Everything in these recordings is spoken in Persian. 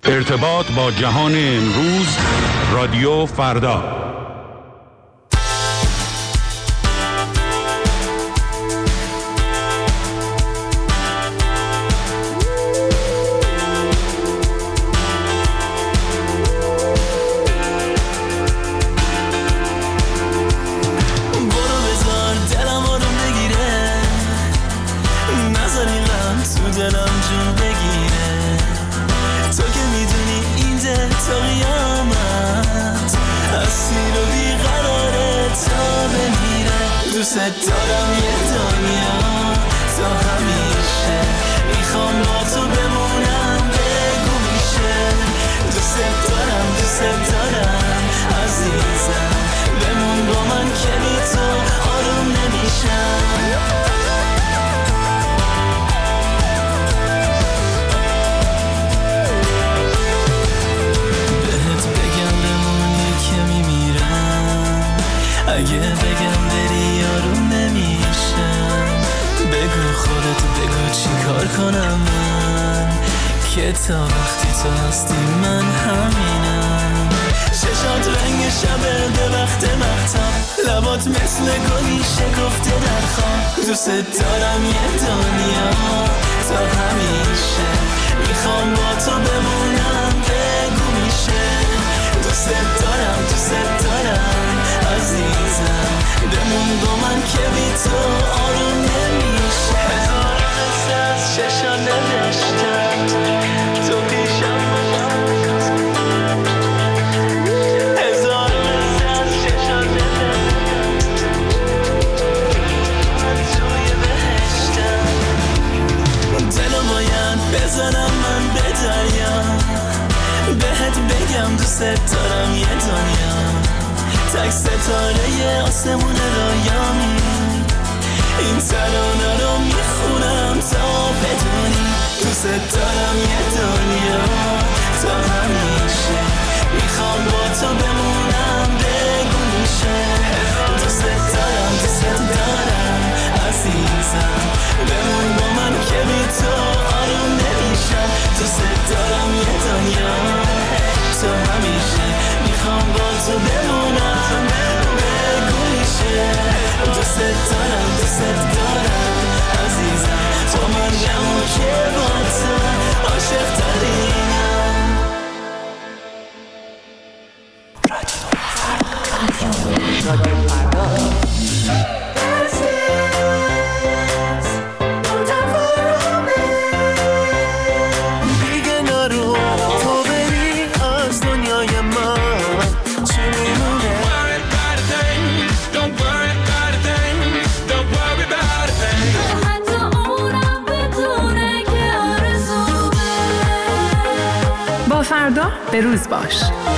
ارتباط با جهان امروز، رادیو فردا. دوست دارم یه دنیا تا همیشه، میخوام با تو بمونم بگو میشه. دوست دارم عزیزم، بمون با من که بی تو آروم نمیشم. بهت بگم بمونی که میمیرم، اگه بگم بری آروم نمیشم. بگو خودت، بگو چی کار کنم من، که تا وقتی تو هستی من همینم. چشات رنگ شبه به وقت مختم، لبات مثل گلی شکفته در خواب. دوست دارم یه دنیا تا همیشه، میخوام با تو بمونم بگو میشه. دوست دارم عزیزم، بمون با من که بی تو آروم نمیشه. هزار قصه از چشان نوشتم، تو پیشم هزار قصه از چشان نوشتم، من توی بهشتم. دلو باید بزنم من به دریا، بهت بگم دوست دارم یه دنیا، تک ستاره آسمون رویامی. این ترانه رو میخونم تا بدونی، دوست دارم یه دنیا تا همیشه، میخوام با تو بمونم بگو میشه. دوست دارم عزیزم، بمون با من که بی تو آروم نمیشم. دوست دارم یه دنیا تا همیشه، میخوام با تو بمونم بگو میشه. دوست دارم عزیزم، تو من جمع که با تو عاشق ترینم. رادیو فردا. فردا به روز باش.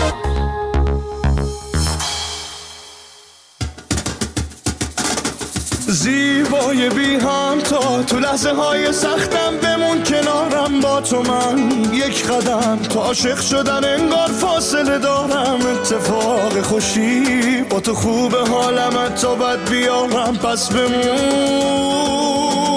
زیبای بی همتا، تو لحظه های سختم بمون کنارم با تو. من یک قدم تو عاشق شدن انگار فاصله دارم. اتفاق خوشی با تو خوبه حالم، تا بد بیارم پس بمون.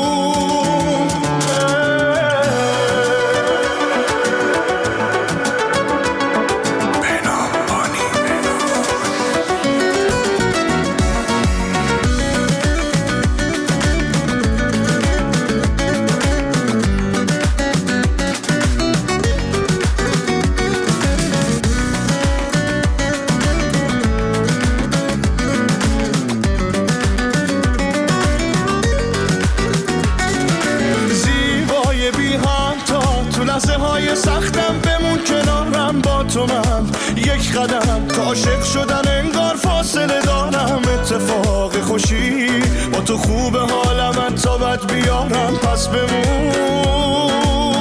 سختم بمون کنارم با تو. من یک قدم تا عاشق شدن انگار فاصله دارم. اتفاق خوشی با تو خوبه حالم، تا بد بیارم پس بمون.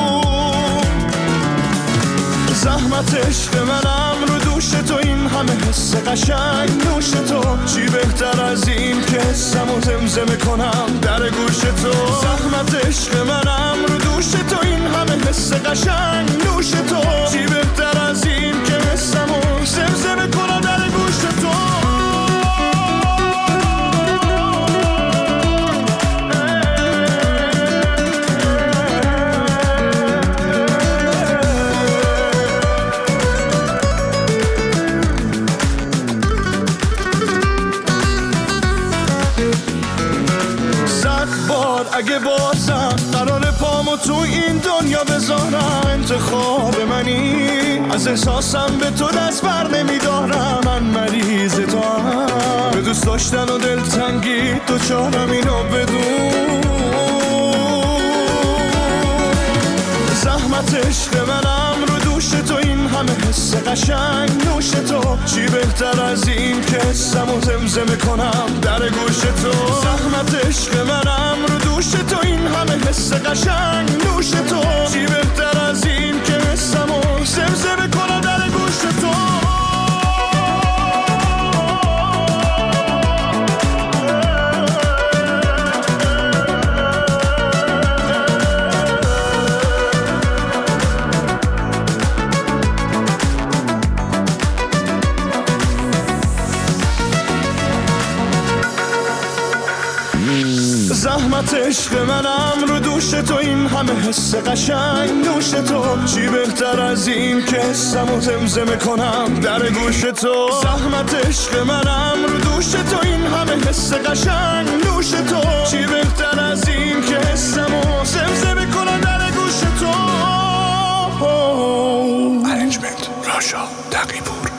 زحمت عشق منم رو دوش تو، این همه حس قشنگ نوش تو. چی بهتر از این که حسمو زمزمه کنم در گوش تو. زحمت عشق منم رو دوش تو، این همه حس قشنگ نوش تو. چی بهتر از این که حسمو زمزمه کنم در گوش تو. دنیا بذارم انتخاب منی، از احساسم به تو دست بر نمیدارم، من مریض تو هم، به دوست داشتن و دلتنگی دوچارم اینو بدون. زحمت عشق منم رو دوش تو، این همه حس قشنگ نوش تو، چی بهتر از این که حسمو زمزمه کنم در گوش تو. زحمت عشق منم رو دوش تو، این همه حس قشنگ نوش تو، چی بهتر از این که حسمو زمزمه کنم در گوش تو. زحمت عشق منم رو دوش تو، این همه حس قشنگ نوش تو، چی بهتر از این که حسمو زمزمه کنم در گوش تو. زحمت عشق منم رو دوش تو، این همه حس قشنگ نوش تو، چی بهتر از این که حسمو زمزمه کنم در گوش تو. ارنجمنت راشا تقی‌پور.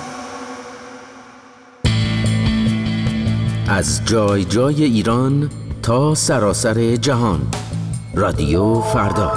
از جای جای ایران تا سراسر جهان، رادیو فردا.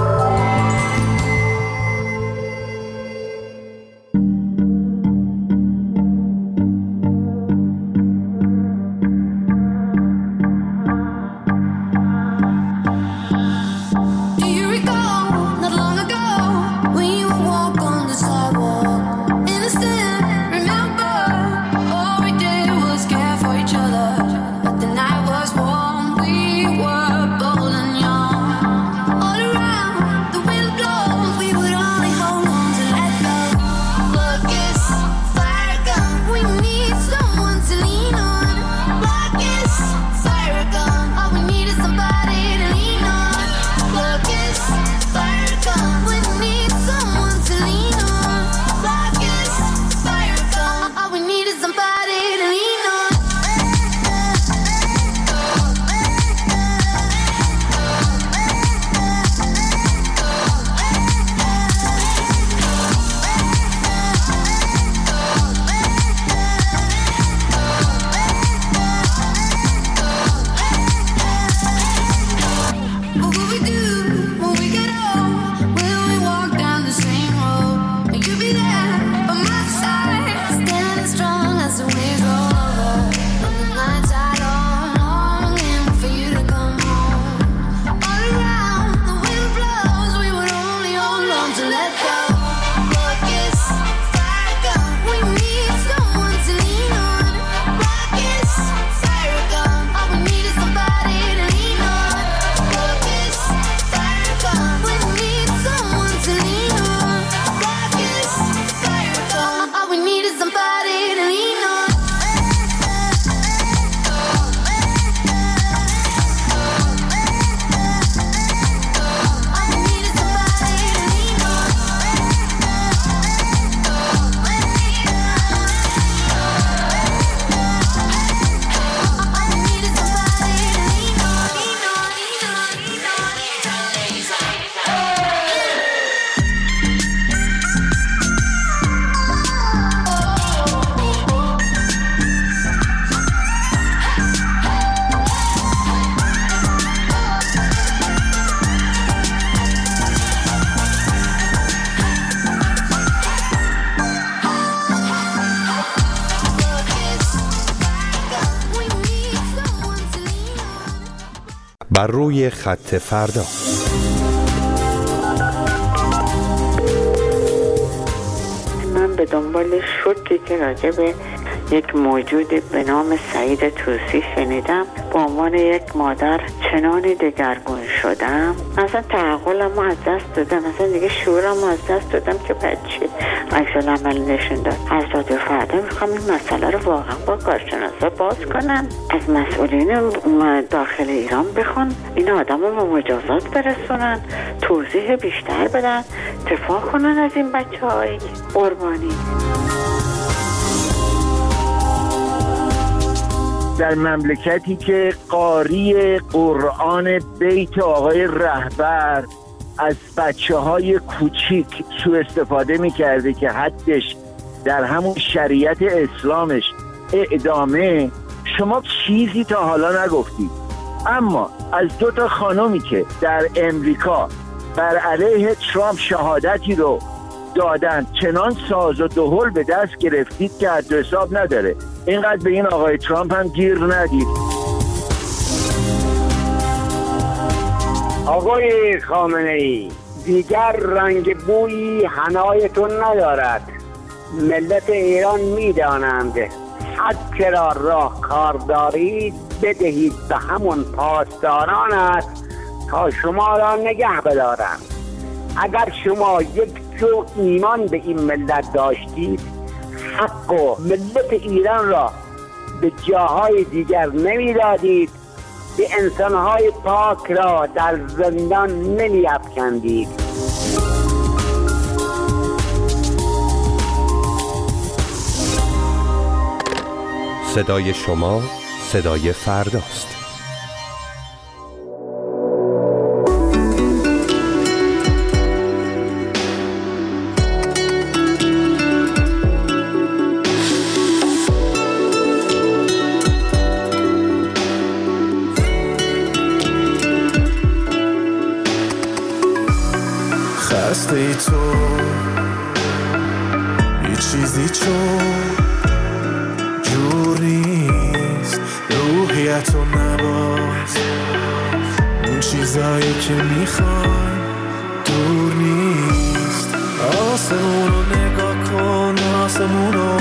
بر روی خط فردا. من به دنبال شوکی که راجع به یک موجودی به نام سعید طوسی شنیدم، به عنوان یک مادر چنانی دگرگون شدم، اصلا تعقلم رو از دست دادم، اصلا دیگه شعورم رو از دست دادم که بچه عکس العمل نشون داد. از رادیو فردا میخوام این مسئله رو واقعا با کارشناسا باز کنم، از مسئولین داخل ایران بخوان این آدم رو به مجازات برسونن، توضیح بیشتر بدن، دفاع کنن از این بچه های قربانی. در مملکتی که قاری قرآن بیت آقای رهبر از بچه‌های کوچیک سوء استفاده می‌کرده که حدش در همون شریعت اسلامش اعدامه، شما چیزی تا حالا نگفتید. اما از 2 خانومی که در امریکا بر علیه ترامپ شهادتی رو دادن چنان ساز و دهل به دست گرفتید که حد و حساب نداره. اینقدر به این آقای ترامپ هم گیر ندید. آقای خامنه‌ای، دیگر رنگ بویی حنایتون ندارد. ملت ایران میدانند هر را راه کار دارید بدهید به همون پاسداران است تا شما را نگه بدارند. اگر شما یک جو ایمان به این ملت داشتید، حق و ملت ایران را به جاهای دیگر نمیدادید، به انسانهای پاک را در زندان نمی افکندید. صدای شما صدای فرداست. خسته ای تو یه چیزی چون جور نیست، روحیتو نباز، اون چیزایی که میخوای دور نیست. آسمونو نگاه کن، آسمونو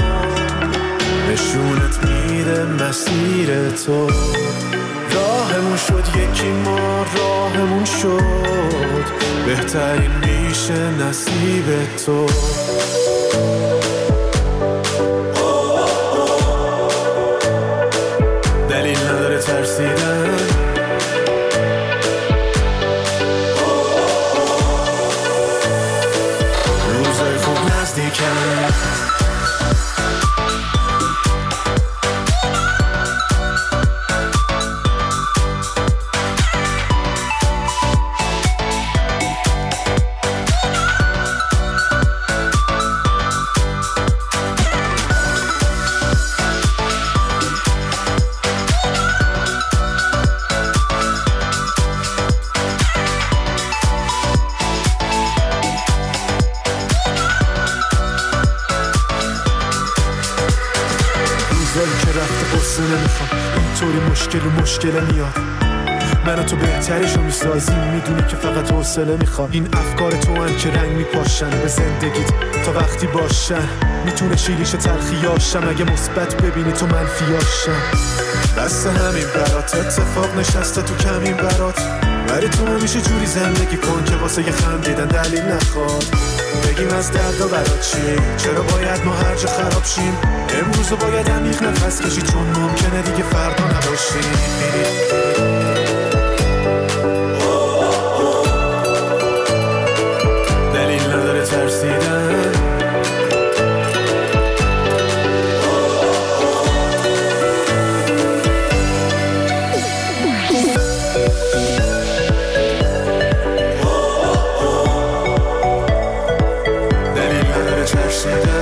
نشونت میده مسیر تو. راهمون شد یکی، ما راهمون شد بهترین میشه نصیب تو. دلیل نداره ترسیدن، روزای خوب نزدیکن. مشکل میاد، من و تو بهترشو میسازیم، میدونی که فقط حوصله میخواد. این افکار تو هم که رنگ میپاشن به زندگیت تا وقتی باشن. میتونه شیریش تلخیاشم اگه مثبت ببینی تو منفیاشم. بس همین برات اتفاق نشسته تو کمین برات، ولی تو همیشه جوری زندگی کن که واسه یه خندیدن دلیل نخواد. بگیم از دردا برات چی، چرا باید ما هر جا خراب شیم. امروزو باید عمیق نفس کشی چون ممکنه دیگه فردا نباشیم. دلیل نداره ترسیدن، دلیل نداره ترسیدن.